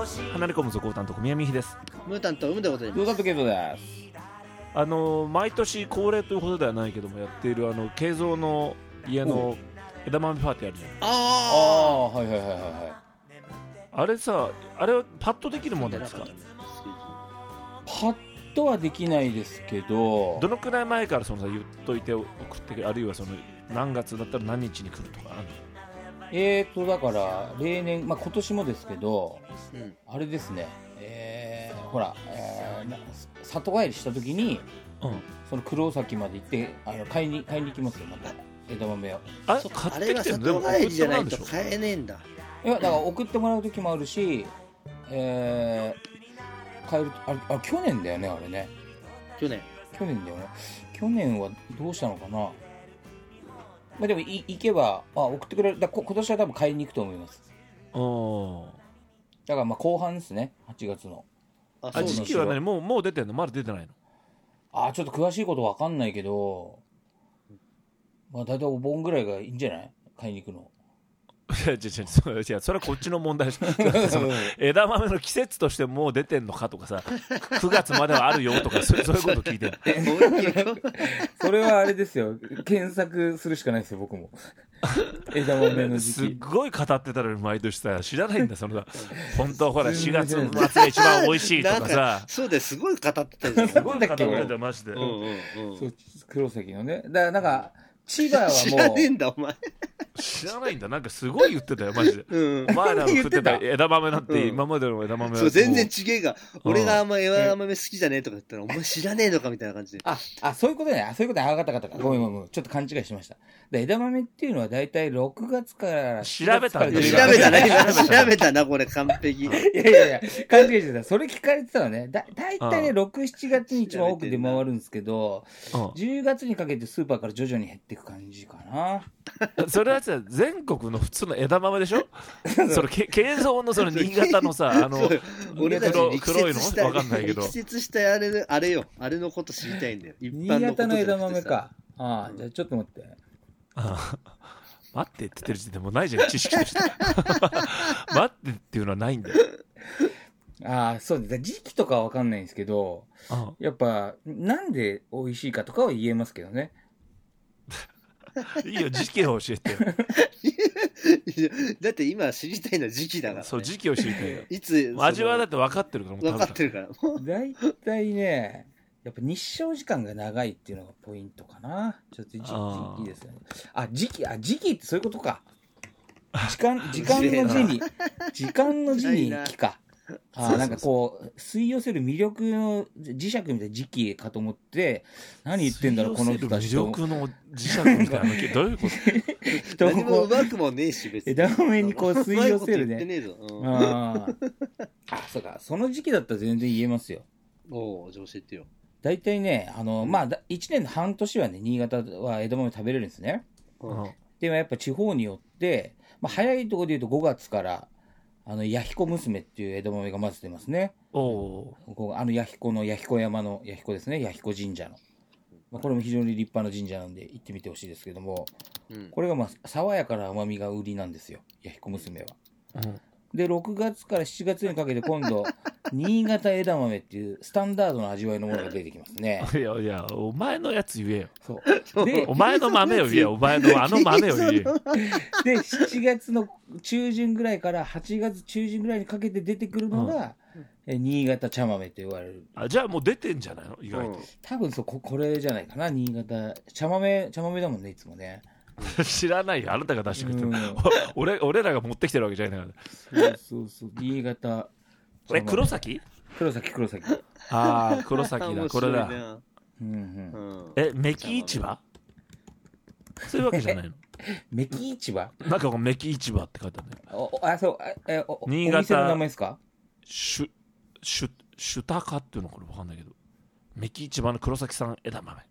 離れ込むぞゴータンと小宮美です。 ムータンとウムでございます。 ムータンとケイトです。 毎年恒例というほどではないけどもやっている慶三の家の枝豆パーティーあるじゃん。 ああ、はいはいはいはいはい。 あれさ、あれはパッとできるもんなんですか？ パッとはできないですけど、 どのくらい前から言っといて送って、あるいは何月だったら何日に来るとかあるの？ だから例年、今年もですけど、あれですね、ほら、里帰りした時に、その黒崎まで行って買いに行きますよ、また枝豆を。 買ってきてるの？でも里帰りじゃないと買えねえんだ。 いや、だから送ってもらう時もあるし、買える去年だよね、あれね。去年だよね。去年はどうしたのかな。でも行けば、送ってくれる。今年は多分買いに行くと思います。だから後半ですね、8月の。 時期は何？もう出てんの？まだ出てないの？ちょっと詳しいこと分かんないけど、だいたいお盆ぐらいがいいんじゃない？買いに行くの。 いやそれはこっちの問題でしょ。枝豆の季節としてもう出てんのかとかさ、9月まではあるよとかそういうこと聞いてる。 それはあれですよ、検索するしかないですよ、僕も。枝豆の時期すっごい語ってたら毎年さ、知らないんだ。本当ほら4月末が一番美味しいとかさ。 そうですごい語ってたじゃん。 すごい語ってたマジで。 そう、黒崎のね。だからなんか千葉はもう知らねえんだお前。 知らないんだ。なんかすごい言ってたよマジで。お前らの食ってた枝豆なんて今までの枝豆はそう全然違えが。俺があんま枝豆好きじゃねえとか言ったらお前知らねえのかみたいな感じで。 そういうことね。そういうことね。分かった。ごめん。ちょっと勘違いしました。枝豆っていうのはだいたい6月から調べたなこれ完璧。いや勘違いしてた。それ聞かれてたのね。だいたいね6、7月に一番多く出回るんですけど、10月にかけてスーパーから徐々に減っていく感じかな。 それはさ、全国の普通の枝豆でしょ？経造の新潟のさ、 俺たち黒いの分かんないけど。 力説したあれよ。あれのこと知りたいんだよ。 新潟の枝豆か。じゃあちょっと待って。 待ってって言ってる時点でもうないじゃん、知識として。待ってっていうのはないんだよ。 そうです。時期とかは分かんないんですけど、やっぱなんで美味しいかとかは言えますけどね。 いいよ、時期を教えてよ。 だって今知りたいのは時期だから、ね。 そう、時期を知りたいよ。 いつ味はだって分かってるから。 分かってるから。 だいたいね、やっぱ日照時間が長いっていうのがポイントかな。ちょっと時期ですよね。時期ってそういうことか。時間の字に木か。なんかこう吸い寄せる魅力の磁石みたいな時期かと思って、何言ってんだろうこの人たちと。 魅力の磁石みたいなどういうこと？ 何もうまくもねえし別に。 枝豆にこう吸い寄せるね。そうか、その時期だったら全然言えますよ。 じゃあ教えてよ。 大体ね、1年の半年はね、新潟は枝豆食べれるんですね。でもやっぱ地方によって、早いところで言うと5月から弥彦娘っていう枝豆がまず出ますね。弥彦の弥彦山の弥彦ですね、弥彦神社の。これも非常に立派な神社なんで行ってみてほしいですけども、これが爽やかな甘みが売りなんですよ、弥彦娘は。で6月から7月にかけて今度新潟枝豆っていうスタンダードな味わいのものが出てきますね。 いやお前のやつ言えよ。 でお前の豆を言えよ。お前の豆を言えよ。 で7月の中旬ぐらいから8月中旬ぐらいにかけて出てくるのが、新潟茶豆と言われる。 じゃあもう出てんじゃないの意外と。 多分これじゃないかな。新潟茶豆だもんね、いつもね。 知らないよ、あなたが出してくれた。俺らが持ってきてるわけじゃないから。 そう新潟。 黒崎？ 黒崎。 黒崎だ、これだ。メキ市場？そういうわけじゃないの？ メキ市場？ なんかメキ市場って書いてあるね。 そう、 新潟。 お店の名前ですか？ シュタカっていうのこれわかんないけど、メキ市場の黒崎さん枝豆。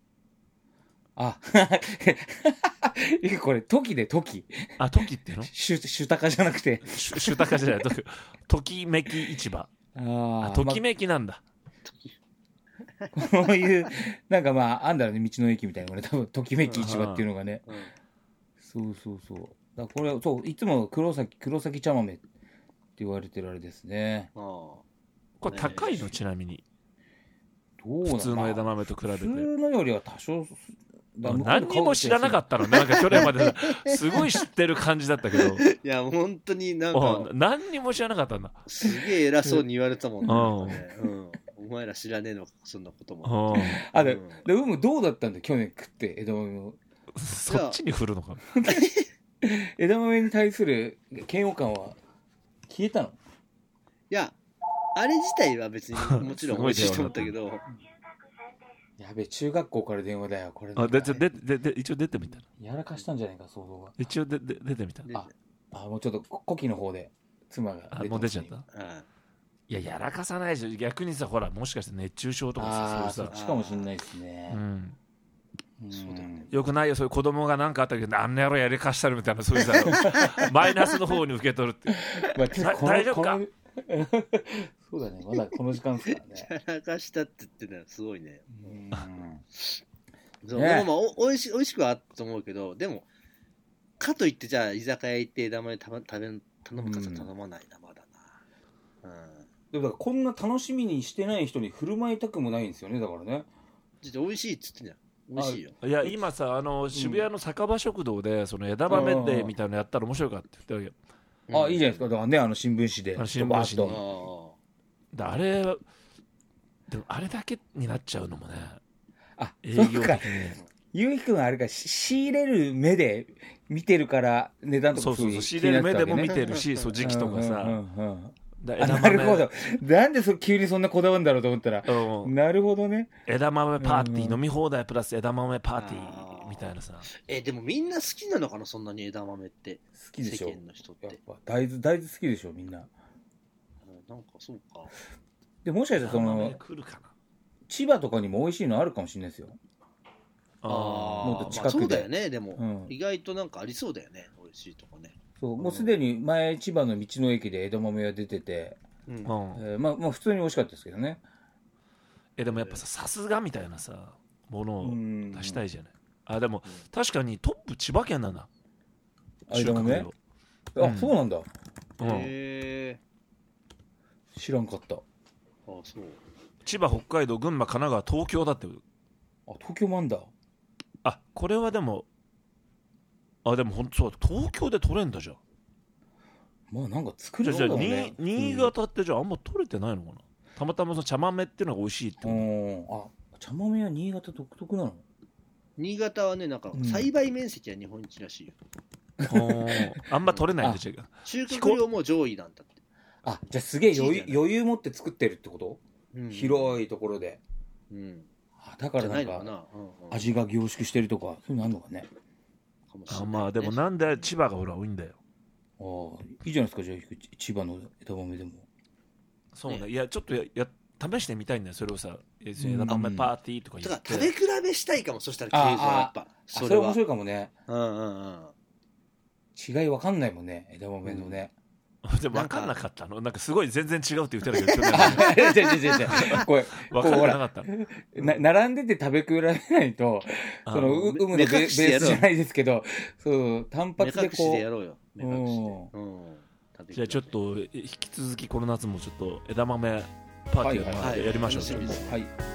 これトキ。 トキっていうの？ シュタカじゃなくて。 シュタカじゃない。ときめき市場。ときめきなんだ。 こういうなんかあんだろうね、道の駅みたいなのね、多分ときめき市場っていうのがね。そう。だこれいつも黒崎茶豆って言われてるあれですね。 これ高いの、ちなみにどうな普通の枝豆と比べて。 普通のよりは多少何にも知らなかったのね。なんか去年まですごい知ってる感じだったけど。 いや本当になんか何にも知らなかったんだ。 すげえ偉そうに言われたもんね。お前ら知らねえのかそんなことも。 でもどうだったんだ去年食って枝豆を。 そっちに振るのか。 枝豆に対する嫌悪感は消えたの？ いやあれ自体は別にもちろん美味しいと思ったけど。 やべえ、中学校から電話だよこれ。 一応出てみた。 やらかしたんじゃないか想像が。 一応出てみた。 もうちょっと古希の方で妻が出て。 もう出ちゃった。いややらかさないでしょ。逆にさほらもしかして熱中症とかさ。 そっちかもしれないですね。 そうだよね。 よくないよそういう子供が何かあったけどあんな野郎やりかしたるみたいなそういうさマイナスの方に受け取るって。大丈夫か。 そうだね、まだこの時間ですからね。 やらかしたって言ってるのはすごいね。そうでもまあ美味しくはあったと思うけど、でもかといってじゃあ居酒屋行って枝豆頼むかさ頼まないなまだな。 でもだからこんな楽しみにしてない人に振る舞いたくもないんですよねだからね。 美味しいっつってんじゃん。美味しいよ。 いや今さ渋谷の酒場食堂でその枝豆デーみたいなのやったら面白いかって言ってるわけ。 いいじゃないですか。だからね新聞紙で。 新聞紙に。あれでもあれだけになっちゃうのもね。営業的に。 ゆうひくんはあれか仕入れる目で見てるから値段とかそう仕入れる目でも見てるし時期とかさ。 なるほど。なんで急にそんなこだわるんだろうと思ったら、なるほどね。 枝豆パーティー飲み放題プラス枝豆パーティーみたいなさ。 でもみんな好きなのかなそんなに枝豆って。 好きでしょ。 世間の人って。やっぱ大豆好きでしょみんな。 なんかそうか。 でもしかしたら千葉とかにも美味しいのあるかもしれないですよ。もっと近くで。 そうだよね。でも意外となんかありそうだよね。美味しいとかね。 そうもうすでに前千葉の道の駅で枝豆が出てて、まあ普通に美味しかったですけどね。 でもやっぱさすがみたいなさものを出したいじゃない。でも確かにトップ千葉県なんだ。 枝豆。そうなんだ。知らんかった。 そう。 千葉、北海道、群馬、神奈川、東京だって。 東京もあんだ。 これはでもでも本当そう東京で取れんだじゃん。 まあなんか作れそうだね。 新潟ってじゃああんま取れてないのかな。たまたまその茶豆っていうのが美味しいって。 茶豆は新潟独特なの。 新潟はねなんか栽培面積は日本一らしいよ。 あんま取れないんでしょ。 収穫量も上位なんだって。 じゃあすげえ余裕持って作ってるってこと？広いところで。だからなんか味が凝縮してるとかそういうのあるのかね。 まあでもなんで千葉がほら多いんだよ。 いいじゃないですかじゃあ千葉の枝豆でも。 そうね。いやちょっと試してみたいんだよそれをさ。枝豆パーティーとか言って。 食べ比べしたいかも。そしたら形状やっぱそれ面白いかもね。違いわかんないもんね枝豆のね。 でも分かんなかったの。なんかすごい全然違うって言ってたけどこれ分かんなかった。 並んでて食べ比べないとその有無のベースじゃないですけどそう単発でこうやろうよ。 じゃあちょっと引き続きこの夏もちょっと枝豆パーティーをやりましょう。 はい。